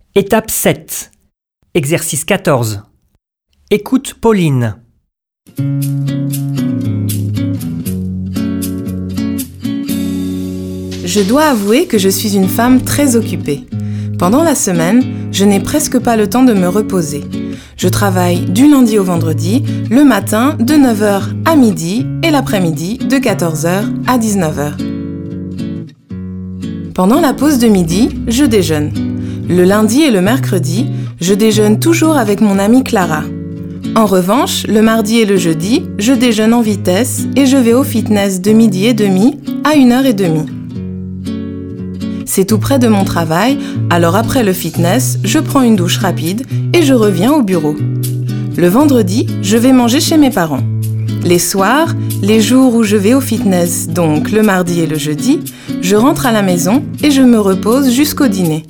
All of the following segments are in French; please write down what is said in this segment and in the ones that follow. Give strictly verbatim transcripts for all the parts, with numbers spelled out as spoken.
Étape sept. Exercice quatorze. Écoute Pauline. Je dois avouer que je suis une femme très occupée. Pendant la semaine, je n'ai presque pas le temps de me reposer. Je travaille du lundi au vendredi, le matin de neuf heures à midi et l'après-midi de quatorze heures à dix-neuf heures. Pendant la pause de midi, je déjeune. Le lundi et le mercredi, je déjeune toujours avec mon amie Clara. En revanche, le mardi et le jeudi, je déjeune en vitesse et je vais au fitness de midi et demi à une heure trente. C'est tout près de mon travail, alors après le fitness, je prends une douche rapide et je reviens au bureau. Le vendredi, je vais manger chez mes parents. Les soirs, les jours où je vais au fitness, donc le mardi et le jeudi, je rentre à la maison et je me repose jusqu'au dîner.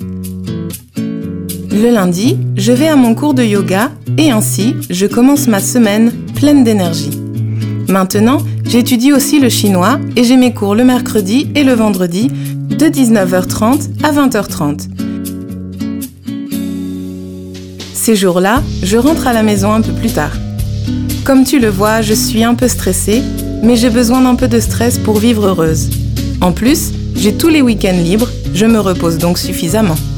Le lundi, je vais à mon cours de yoga et ainsi, je commence ma semaine pleine d'énergie. Maintenant, j'étudie aussi le chinois et j'ai mes cours le mercredi et le vendredi de dix-neuf heures trente à vingt heures trente. Ces jours-là, je rentre à la maison un peu plus tard. Comme tu le vois, je suis un peu stressée, mais j'ai besoin d'un peu de stress pour vivre heureuse. En plus, j'ai tous les week-ends libres, je me repose donc suffisamment.